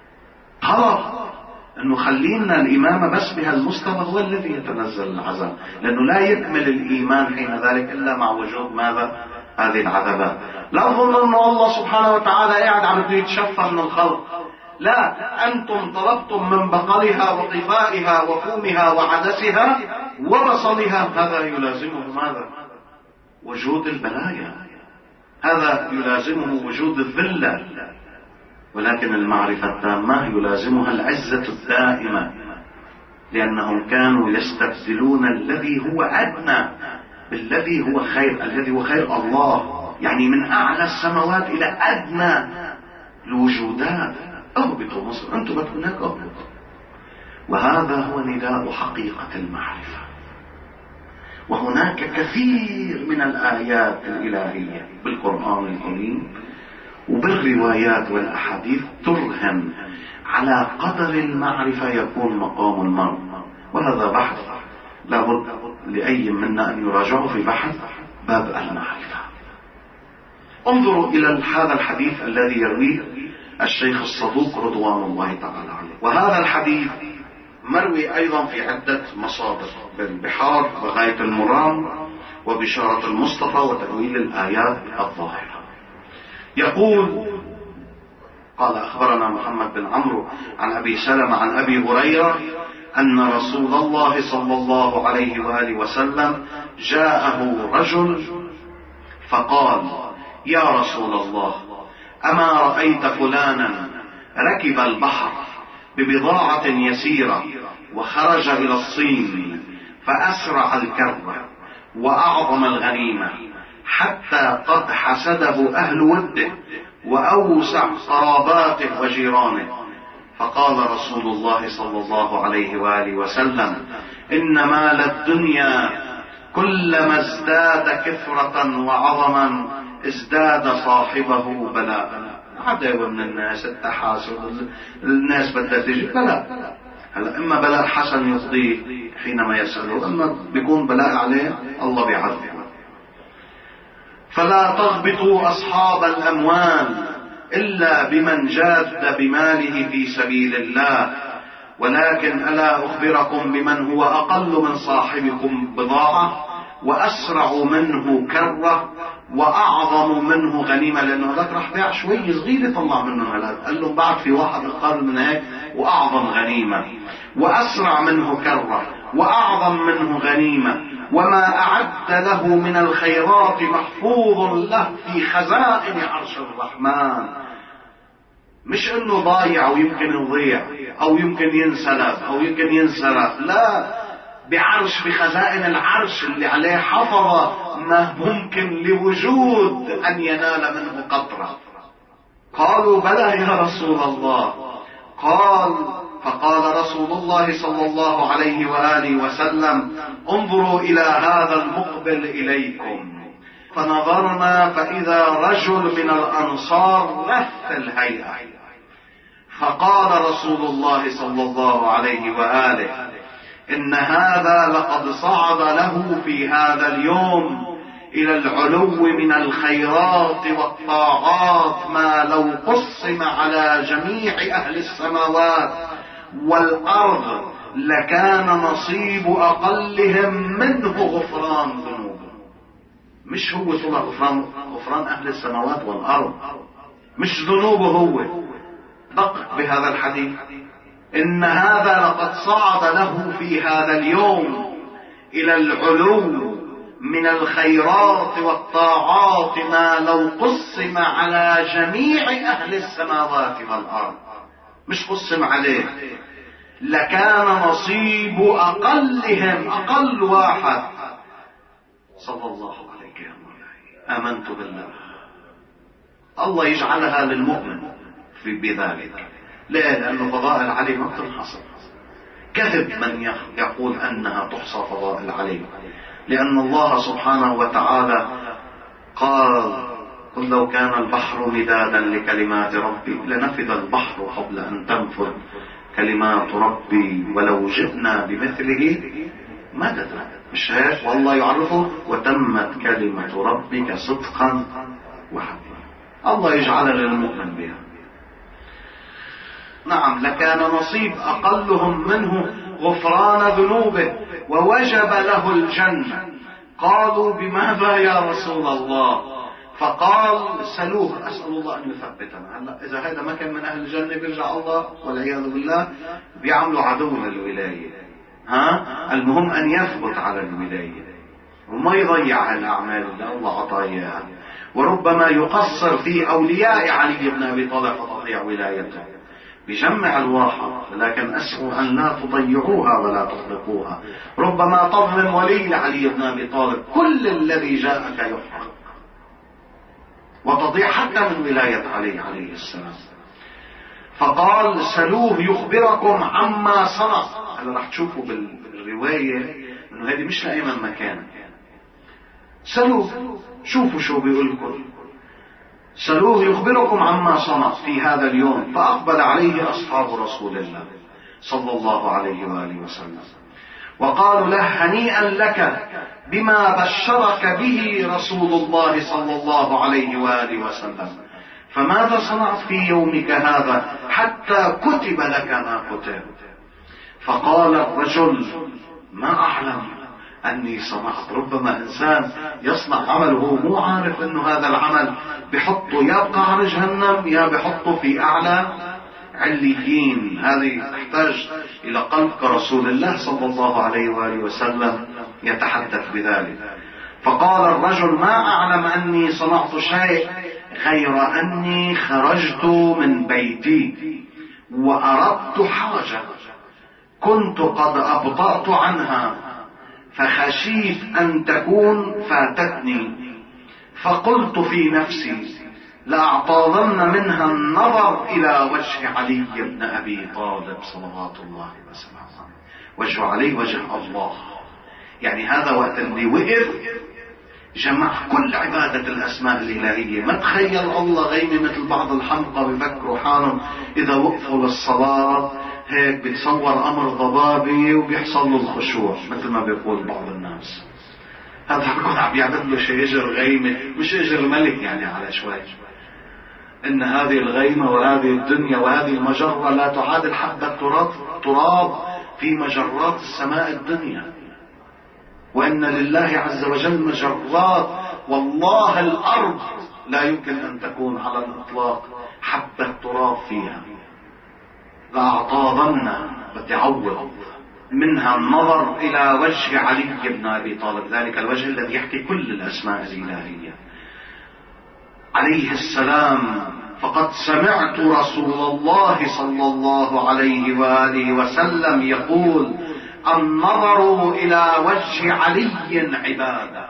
غلط أنه خلينا الإمام بس بهالمستوى هو الذي يتنزل العذاب، لأنه لا يكمل الإيمان حين ذلك إلا مع وجود ماذا؟ هذه العذابات. لا تظن أنه الله سبحانه وتعالى قاعد عم بده يتشفى من الخلق، لا، أنتم طلبتم من بقلها وقفائها وفومها وعدسها وبصلها، هذا يلازمه ماذا؟ وجود البلايا، هذا يلازمه وجود الذلة. ولكن المعرفة التامة يلازمها العزة الدائمة، لأنهم كانوا يستبدلون الذي هو أدنى بالذي هو خير، الذي هو خير الله، يعني من أعلى السماوات إلى أدنى الوجودات. اهبطوا مصر، أنتم هناك اهبطوا. وهذا هو نداء حقيقة المعرفة. وهناك كثير من الآيات الإلهية بالقرآن الكريم وبالروايات والأحاديث ترهن على قدر المعرفة يكون مقام المرء. وهذا بحث لابد لأي منا أن يراجعه في بحث باب المعرفة. انظروا إلى هذا الحديث الذي يرويه الشيخ الصدوق رضوان الله تعالى عليه. وهذا الحديث مروي أيضا في عدة مصادر: بالبحار وغاية المرام وبشارة المصطفى وتأويل الآيات الظاهرة. يقول: قال أخبرنا محمد بن عمرو عن أبي سلمة عن أبي هريرة أن رسول الله صلى الله عليه وآله وسلم جاءه رجل فقال: يا رسول الله، أما رأيت فلانا ركب البحر ببضاعة يسيرة وخرج إلى الصين فأسرع الكرة وأعظم الغنيمة حتى قد حسده أهل وده وأوسع قراباته وجيرانه. فقال رسول الله صلى الله عليه وآله وسلم: إن مال الدنيا كلما ازداد كثرة وعظما ازداد صاحبه بلاء. عداوة من الناس، التحاسد، الناس بدها تجي بلاء. هلا إما بلاء حسن يقضيه حينما يسأله، إما بيكون بلاء عليه الله بيعذبه. فلا تغبطوا أصحاب الأموال إلا بمن جاد بماله في سبيل الله، ولكن ألا أخبركم بمن هو أقل من صاحبكم بضاعة وأسرع منه كرة وأعظم منه غنيمة؟ لأنه هذاك راح بيع شوي صغير يطلع منه هلاك، قال له بعد في واحد أقل من هيك وأعظم غنيمة، وأسرع منه كرة وأعظم منه غنيمة، وما أعد له من الخيرات محفوظ له في خزائن عرش الرحمن. مش انه ضايع ويمكن يضيع او يمكن ينسلب او يمكن ينسرق، لا، بعرش بخزائن العرش اللي عليه حفظ ما ممكن لوجود ان ينال منه قطرة. قالوا: بلى يا رسول الله. قال فقال رسول الله صلى الله عليه وآله وسلم: انظروا إلى هذا المقبل إليكم. فنظرنا فإذا رجل من الأنصار لث الهيئة. فقال رسول الله صلى الله عليه وآله: إن هذا لقد صعد له في هذا اليوم إلى العلو من الخيرات والطاعات ما لو قسم على جميع أهل السماوات والأرض لكان نصيب أقلهم منه غفران ذنوبه. مش هو طلع غفران غفران أهل السماوات والأرض، مش ذنوبه هو. دقق بهذا الحديث: إن هذا لقد صعد له في هذا اليوم إلى العلو من الخيرات والطاعات ما لو قسم على جميع أهل السماوات والأرض، مش قسم عليه، لكان نصيب أقلهم، أقل واحد. صلى الله عليك يا مولاي، آمنت بالله. الله يجعلها للمؤمن في بذلك. ليه؟ لأنه فضائل علي ما بتنحصر. كذب من يقول أنها تحصى فضائل علي، لأن الله سبحانه وتعالى قال: قل لو كان البحر مدادا لكلمات ربي لنفد البحر قبل أن تنفد كلمات ربي ولو جئنا بمثله مددا. مش هيك؟ والله يعرفه وتمت كلمة ربك صدقا وعدلا. الله يجعلنا للمؤمن بها. نعم لكان نصيب أقلهم منه غفران ذنوبه ووجب له الجنة. قالوا بماذا يا رسول الله؟ فقال سلوه. أسأل الله أن يثبتنا. هلا إذا هذا ما كان من أهل الجنة بيرجع الله والعياذ بالله بيعملوا عدو للولاية. ها المهم أن يثبت على الولاية وما يضيع الأعمال اللي الله عطاه إياها. وربما يقصر في أولياء علي بن أبي طالب فتضيع ولايته. بجمع الواحة لكن أسعوا أن لا تضيعوها ولا تطلقوها. ربما تظلم ولي علي بن أبي طالب كل الذي جاءك يحرق وتضيع حتى من ولاية علي عليه السلام. فقال سلوه يخبركم عما صنع. هلا رح تشوفوا بالرواية انه هذه مش لأيمن مكان. سلوه شوفوا شو بيقولكم. سلوه يخبركم عما صنع في هذا اليوم. فأقبل عليه أصحاب رسول الله صلى الله عليه وآله وسلم وقالوا له هنيئا لك بما بشرك به رسول الله صلى الله عليه وآله وسلم. فماذا صنعت في يومك هذا حتى كتب لك ما كتب؟ فقال الرجل ما أعلم أني صنعت. ربما إنسان يصنع عمله مو عارف أنه هذا العمل بحطه يا بقعر جهنم يا بحطه في أعلى عليين. هذه تحتاج إلى قلب كرسول الله صلى الله عليه وآله وسلم يتحدث بذلك. فقال الرجل ما أعلم أني صنعت شيء غير أني خرجت من بيتي وأردت حاجة كنت قد أبطأت عنها فخشيت أن تكون فاتتني فقلت في نفسي لأعتاضن منها النظر إلى وجه علي بن أبي طالب صلوات الله وسلامه. وجه علي وجه الله. يعني هذا وقت اللي وقف جمع كل عبادة الأسماء الإلهية. ما تخيل الله غيمي مثل بعض الحمقى بفكروا حالهم إذا وقفوا للصلاة هيك بيتصور أمر ضبابي وبيحصل له الخشوع مثل ما بيقول بعض الناس. هذا بيكون عم يعبد له شيء اجر غيمة مش اجر ملك يعني على شوي. إن هذه الغيمة وهذه الدنيا وهذه المجرة لا تعادل حبة تراب تراب في مجرات السماء الدنيا. وإن لله عز وجل مجرات والله الأرض لا يمكن أن تكون على الإطلاق حبة تراب فيها. لأعتاضن بدي عوض منها النظر إلى وجه علي بن أبي طالب. ذلك الوجه الذي يحكي كل الأسماء الإلهية عليه السلام. فقد سمعت رسول الله صلى الله عليه وآله وسلم يقول النظر إلى وجه علي عبادة.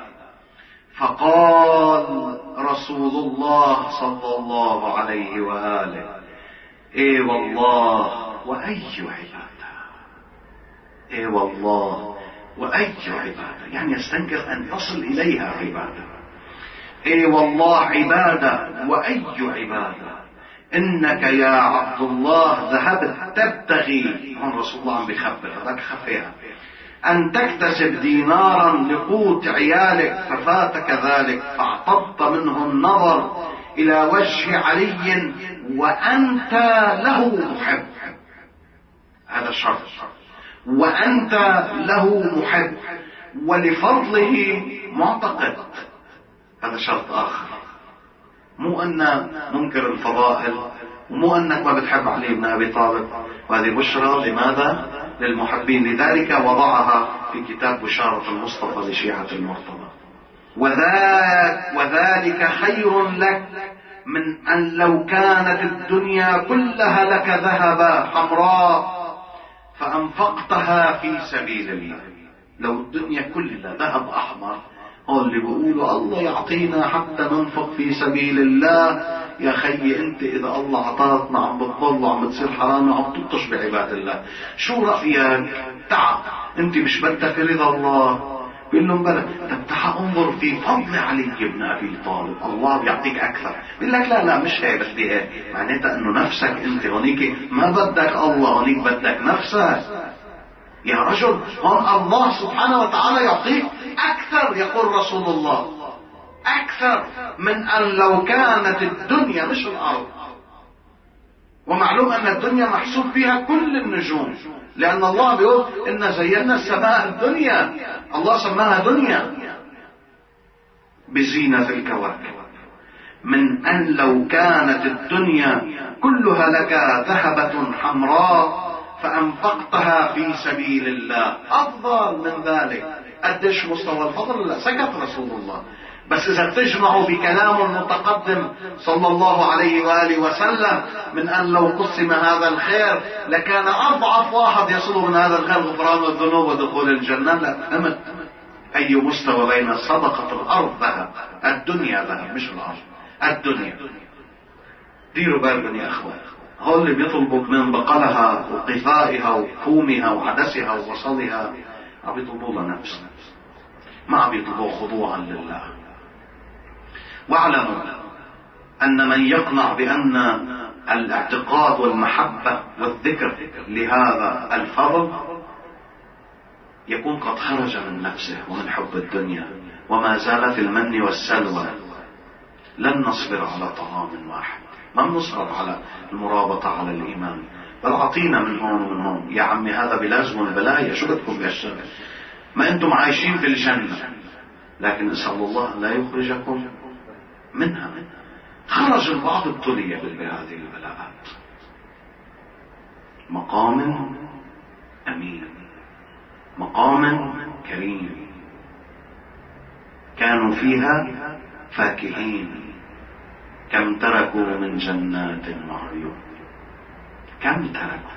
فقال رسول الله صلى الله عليه وآله اي والله وأي عبادة. اي والله وأي عبادة يعني يستنكر أن تصل إليها عبادة. اي والله عبادة وأي عبادة. إنك يا عبد الله ذهبت تبتغي. هون رسول الله عم بيخبر هذاك خفيها أن تكتسب دينارا لقوت عيالك ففاتك ذلك فاعتضت منه النظر إلى وجه علي وأنت له محب. هذا الشرط. وأنت له محب ولفضله معتقد. هذا شرط آخر. مو أن منكر الفضائل ومو أنك ما بتحب علي بن أبي طالب. وهذه بشرى لماذا؟ للمحبين. لذلك وضعها في كتاب بشارة المصطفى لشيعة المرتضى. وذاك وذلك خير لك من أن لو كانت الدنيا كلها لك ذهبا حمراء فأنفقتها في سبيل الله. لو الدنيا كلها ذهب أحمر هو اللي بيقولوا الله يعطينا حتى ننفق في سبيل الله. يا خيي انت اذا الله عطاكنا عم بتضل وعم بتصير حرام وعم تبطش بعباد الله. شو رأيك؟ تعال انت مش بدك رضا الله بيقول لهم بلى، طب تعال انظر في فضل علي بن ابي طالب، الله بيعطيك اكثر. بيقول لك لا لا مش هيك، بدي هيك. معناتها انه نفسك انت هونيك ما بدك الله، هونيك بدك نفسك يا رجل. هون الله سبحانه وتعالى يعطيك اكثر، يقول رسول الله، اكثر من ان لو كانت الدنيا مش الارض. ومعلوم ان الدنيا محسوب فيها كل النجوم، لان الله بيقول ان زينا السماء الدنيا، الله سماها دنيا بزينة الكواكب. من ان لو كانت الدنيا كلها لك ذهبة حمراء فانفقتها في سبيل الله افضل من ذلك. قديش مستوى الفضل؟ لا، سكت رسول الله. بس اذا تجمعوا بكلام المتقدم صلى الله عليه وآله وسلم من ان لو قسم هذا الخير لكان اضعف واحد يصل من هذا الخير غفران الذنوب ودخول الجنة، لا فهمت اي مستوى بين صدقة الارض ذهب، الدنيا ذهب مش الارض، الدنيا. ديروا بالكم يا اخوان، هو اللي بيطلبوا من بقلها وقفائها وفومها وعدسها وبصلها عم يطلبوا لها نفس، ما عم يطلبوا خضوعا لله. واعلموا ان من يقنع بان الاعتقاد والمحبة والذكر لهذا الفضل يكون قد خرج من نفسه ومن حب الدنيا، وما زالت المن والسلوى. لن نصبر على طعام واحد، ما بنصبر على المرابطة على الإيمان، بل أعطينا من هون ومن هون. يا عمي هذا بلازم البلايا، شو بدكم بهالشغل؟ ما أنتم عايشين في الجنة، لكن اسأل الله لا يخرجكم منها. خرج البعض ابتلي بهذه البلاءات. مقام أمين، مقام كريم، كانوا فيها فاكهين، كم تركوا من جنات وعيون، كم تركوا.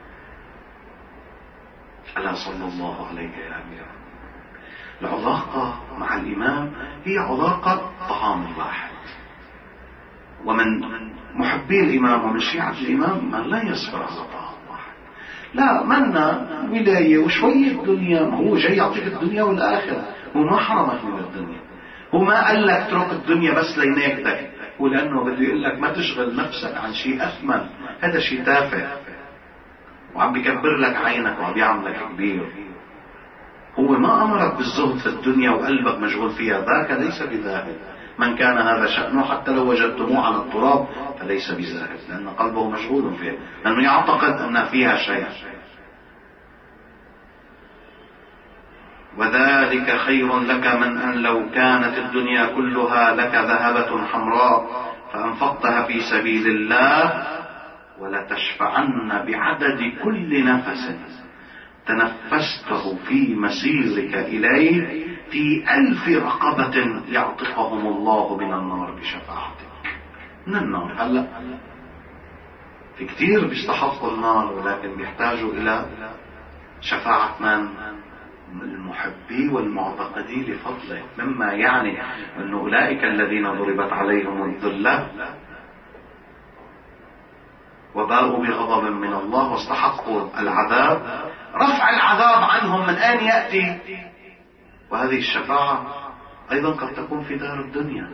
ألا صلى الله عليك يا أمير. العلاقة مع الإمام هي علاقة طعام واحد، ومن محبي الإمام ومن شيعة الإمام من لا يصبر على طعام واحد. لا، منا ولاية وشوية دنيا، هو جاي يعطيك الدنيا والآخرة، هو ما حرمك من الدنيا، هو ما قال لك اترك الدنيا بس ليناكدك، هو لأنه بده يقول لك ما تشغل نفسك عن شيء أثمن، هذا شيء تافه وعم بيكبر لك عينك وعم بيعملك كبير. هو ما أمرك بالزهد في الدنيا وقلبك مشغول فيها، ذاك ليس بذاهب. من كان هذا شأنه حتى لو وجدتموه على التراب فليس بذاهب، لأن قلبه مشغول فيها، لأنه يعتقد أن فيها شيء. وذلك خير لك من أن لو كانت الدنيا كلها لك ذهبة حمراء فأنفقتها في سبيل الله ولتشفعن بعدد كل نفس تنفسته في مسيرك إليه في ألف رقبة يعتقهم الله من النار بشفاعتك. من النار هلأ في كتير بيستحقوا النار، ولكن بيحتاجوا إلى شفاعة من؟ المحبي والمعتقدي لفضله، مما يعني أن أولئك الذين ضربت عليهم الذلة وباءوا بغضب من الله واستحقوا العذاب، رفع العذاب عنهم من أين يأتي؟ وهذه الشفاعة أيضا قد تكون في دار الدنيا.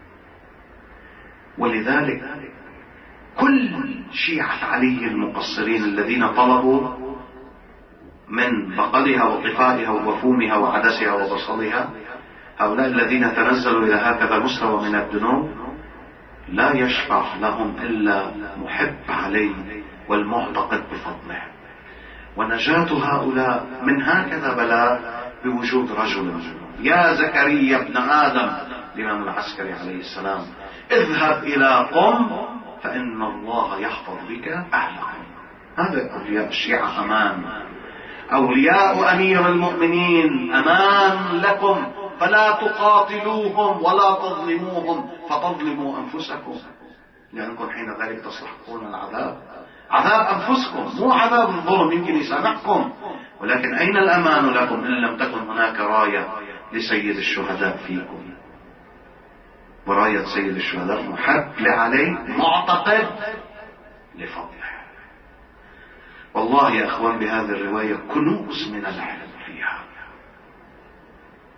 ولذلك كل شيعة علي المقصرين الذين طلبوا من بقلها وقفائها وفومها وعدسها وبصلها، هؤلاء الذين تنزلوا إلى هكذا مستوى من الذنوب لا يشفع لهم إلا محب عليه والمعتقد بفضله. ونجاة هؤلاء من هكذا بلاء بوجود رجل: يا زكريا ابن آدم، الإمام العسكري عليه السلام، اذهب إلى قم فإن الله يحفظ بك أهلكم. هذا أولياء الشيعة أمان، أولياء أمير المؤمنين أمان لكم، فلا تقاتلوهم ولا تظلموهم فتظلموا أنفسكم، لأنكم حين ذلك تستحقون العذاب، عذاب أنفسكم مو عذاب الظلم يمكن يسامحكم. ولكن أين الأمان لكم إن لم تكن هناك راية لسيد الشهداء فيكم؟ وراية سيد الشهداء محب لعلي معتقد لفضله. والله يا أخوان بهذه الرواية كنوز من العلم فيها،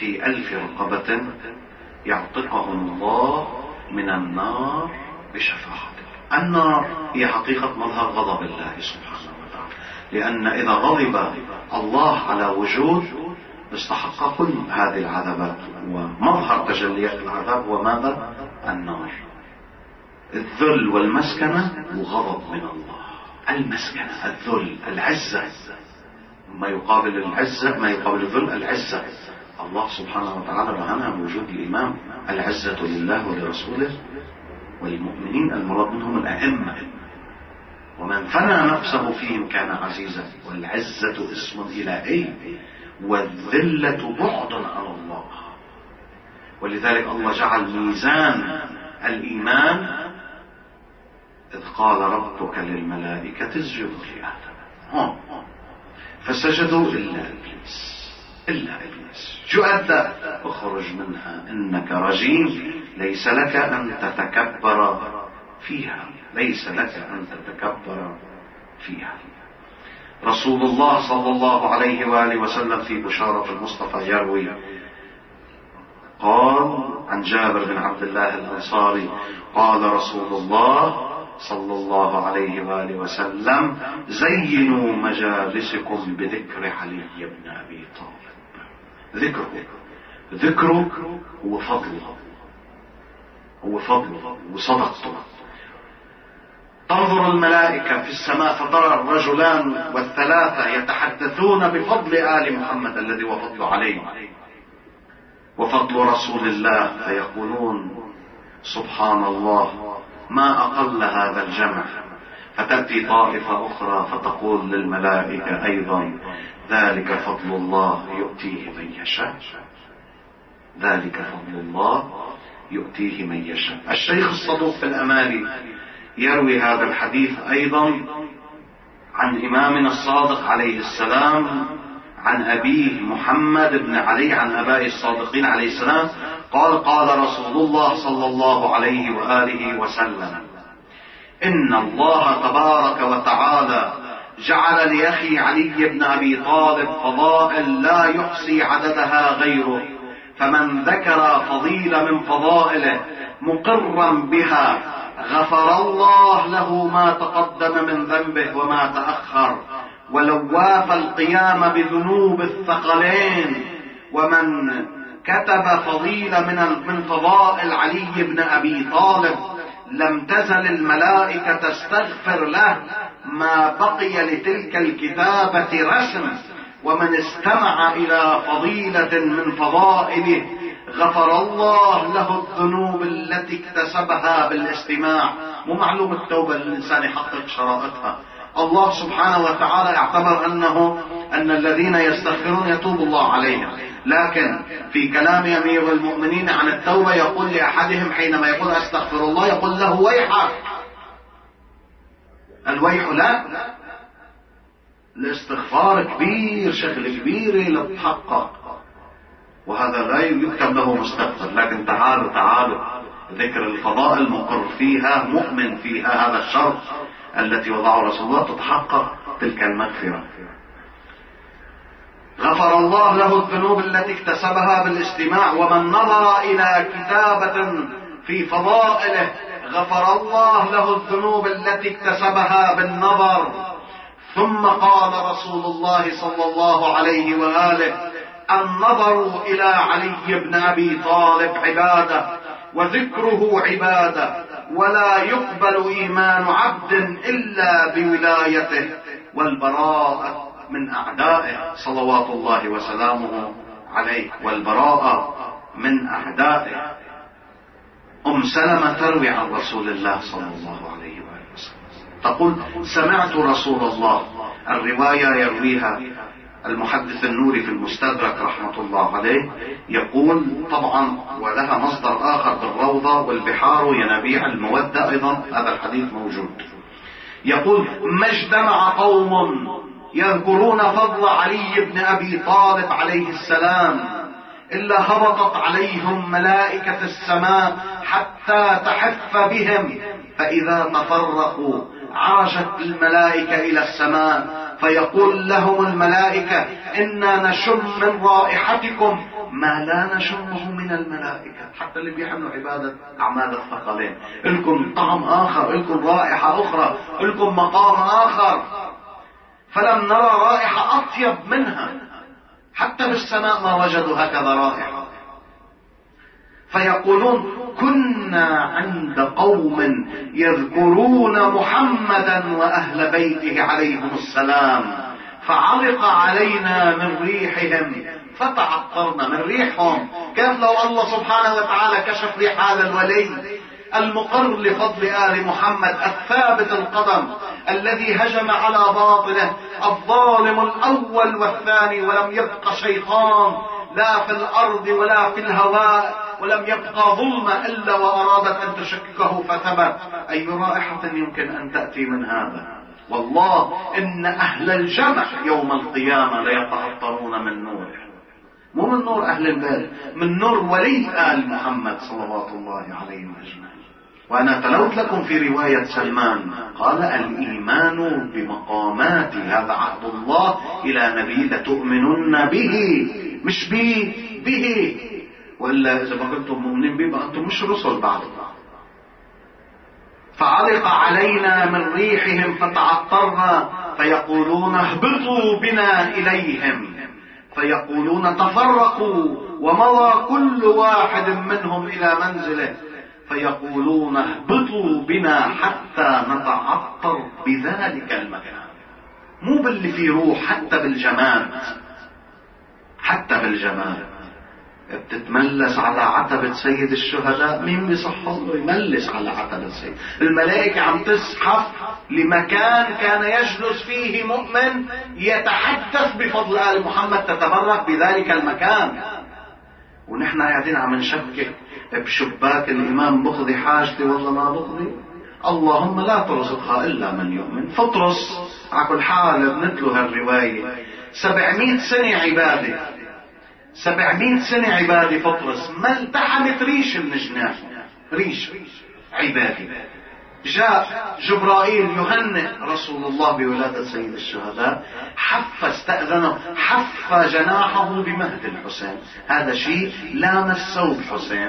في ألف رقبة يعتقهم الله من النار بشفاعته. النار هي حقيقة مظهر غضب الله سبحانه وتعالى، لأن إذا غضب الله على وجود استحق كل هذه العذابات، ومظهر تجليات العذاب هو ماذا؟ النار. الذل والمسكنة وغضب من الله. المسكنة، الذل، العزة، ما يقابل العزة، ما يقابل الذل العزة. الله سبحانه وتعالى رهنها بوجود الإمام. العزة لله ولرسوله والمؤمنين، المراد منهم الأئمة، ومن فنى نفسه فيهم كان عزيزا. والعزة اسم إلهي، والذلة بعد عن الله. ولذلك الله جعل ميزان الإيمان إذ قال ربك للملائكة اسجدوا لآدم فسجدوا إلا إبليس إلا إبليس شو أدى؟ اخرج منها إنك رجيم، ليس لك أن تتكبر فيها، ليس لك أن تتكبر فيها. رسول الله صلى الله عليه وآله وسلم في بشارة المصطفى يروي، قال عن جابر بن عبد الله الأنصاري قال رسول الله صلى الله عليه وآله وسلم: زينوا مجالسكم بذكر علي بن أبي طالب. ذكره ذكره هو فضله، هو فضله وصدقته. تنظر الملائكة في السماء فترى الرجلان والثلاثة يتحدثون بفضل آل محمد الذي هو فضل عليه وفضل رسول الله، فيقولون سبحان الله ما أقل هذا الجمع. فتأتي طائفة أخرى فتقول للملائكة أيضا: ذلك فضل الله يؤتيه من يشاء، ذلك فضل الله يؤتيه من يشاء. الشيخ الصدوق في الأمالي يروي هذا الحديث أيضا عن إمامنا الصادق عليه السلام، عن أبيه محمد بن علي عن أبائه الصادقين عليه السلام قال: قال رسول الله صلى الله عليه وآله وسلم: إن الله تبارك وتعالى جعل لأخي علي بن أبي طالب فضائل لا يحصي عددها غيره، فمن ذكر فضيلة من فضائله مقرا بها غفر الله له ما تقدم من ذنبه وما تأخر، ولو وافى القيام بذنوب الثقلين. ومن كتب فضيلة من من فضائل علي بن أبي طالب لم تزل الملائكة تستغفر له ما بقي لتلك الكتابة رسم. ومن استمع إلى فضيلة من فضائله غفر الله له الذنوب التي اكتسبها بالاستماع. مو معلوم التوبة للإنسان يحقق شرائطها. الله سبحانه وتعالى اعتبر أنه أن الذين يستغفرون يتوب الله عليهم، لكن في كلام أمير المؤمنين عن التوبة يقول لأحدهم حينما يقول أستغفر الله يقول له: ويحك. الويح لا، الاستغفار كبير، شغل كبير لتحقق، وهذا لا يكتب له مستغفر. لكن تعالوا تعالوا ذكر الفضائل مقر فيها، مؤمن فيها، هذا الشرط التي وضعه رسول الله تتحقق تلك المغفرة. غفر الله له الذنوب التي اكتسبها بالاستماع. ومن نظر إلى كتابة في فضائله غفر الله له الذنوب التي اكتسبها بالنظر. ثم قال رسول الله صلى الله عليه وآله: النظر إلى علي بن أبي طالب عبادة، وذكره عبادة، ولا يقبل إيمان عبد إلا بولايته والبراءة من أعدائه صلوات الله وسلامه عليه، والبراءة من أعدائه. أم سلمة تروي عن رسول الله صلى الله عليه وآله وسلم تقول: سمعت رسول الله. الرواية يرويها المحدث النوري في المستدرك رحمة الله عليه، يقول طبعا ولها مصدر آخر بالروضة والبحار وينابيع المودة أيضا هذا الحديث موجود. يقول: ما اجتمع قوم يذكرون فضل علي بن أبي طالب عليه السلام إلا هبطت عليهم ملائكة السماء حتى تحف بهم، فإذا تفرقوا عرجت الملائكة إلى السماء فيقول لهم الملائكة إنا نشم من رائحتكم ما لا نشمه من الملائكة. حتى اللي بيحملوا عبادة أعمال الثقلين لكم طعم آخر، لكم رائحة أخرى، لكم مقام آخر. فلم نرى رائحة أطيب منها، حتى بالسماء ما وجدوا هكذا رائحة. فيقولون كنا عند قوم يذكرون محمدا وأهل بيته عليهم السلام فعلق علينا من ريحهم فتعطرنا. من ريحهم، كيف لو الله سبحانه وتعالى كشف ريح هذا الولي المقر لفضل آل محمد الثابت القدم الذي هجم على باطله الظالم الأول والثاني، ولم يبق شيطان لا في الأرض ولا في الهواء، ولم يبقى ظلم إلا وأرادت أن تشككه فثبت. أي رائحة يمكن أن تأتي من هذا؟ والله إن أهل الجمع يوم القيامة ليتعطرون من نوره، مو من نور أهل البيت، من نور ولي آل محمد صلوات الله عليهم أجمعين. وأنا تلوت لكم في رواية سلمان قال الإيمان بمقامات هذا عهد الله إلى نبي لتؤمنن به، مش بي به، وإلا إذا ما كنتم مؤمنين به أنتم مش رسل بعد. فعلق علينا من ريحهم فتعطرنا فيقولون اهبطوا بنا إليهم، فيقولون تفرقوا ومضى كل واحد منهم إلى منزله، فيقولون اهبطوا بنا حتى نتعطر بذلك المكان. مو باللي فيه روح، حتى بالجماد، حتى بالجماد. بتتملس على عتبة سيد الشهداء، مين بيصحى له يملس على عتبة سيد؟ الملائكة عم تزحف لمكان كان يجلس فيه مؤمن يتحدث بفضل آل محمد، تتبرك بذلك المكان. ونحن قاعدين عم نشكك بشباك الإمام بقضي حاجتي والله ما بقضي. اللهم لا ترزقها إلا من يؤمن. فطرس على كل حال بنتلو هالرواية سبعمائة سنة عبادة، سبعمائة سنة عبادة فطرس ما التحمت ريش من جناح، ريش عبادة. جاء جبرائيل يهنئ رسول الله بولادة سيد الشهداء، حف استأذنه، حف جناحه بمهد الحسين. هذا شيء لامس ثوب حسين،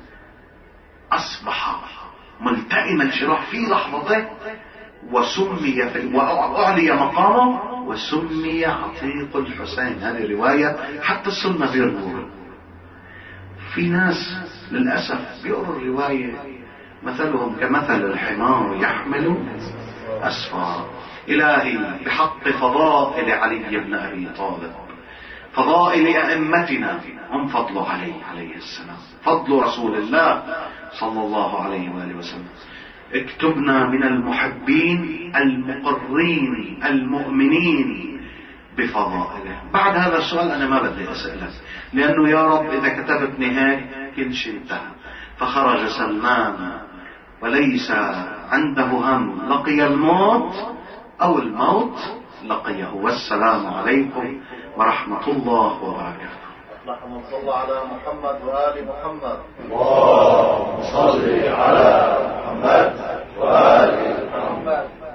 أصبح ملتئم الجراح في لحظته، وسمي في وأعلي مقامه وسمي عتيق الحسين. هذه رواية حتى السنة بيروها. في ناس للأسف بيقروا الرواية مثلهم كمثل الحمار يحمل أسفار. إلهي بحق فضائل علي بن أبي طالب، فضائل أئمتنا، هم فضل علي عليه السلام، فضل رسول الله صلى الله عليه وآله وسلم، اكتبنا من المحبين المقرين المؤمنين بفضائله. بعد هذا السؤال أنا ما بدي أسألك، لأنه يا رب إذا كتبتني هيك كل شيء انتهى. فخرج سلمان وليس عنده هم، لقي الموت أو الموت لقيه. والسلام عليكم ورحمة الله وبركاته. اللهم صل على محمد وآل محمد. اللهم صل على محمد.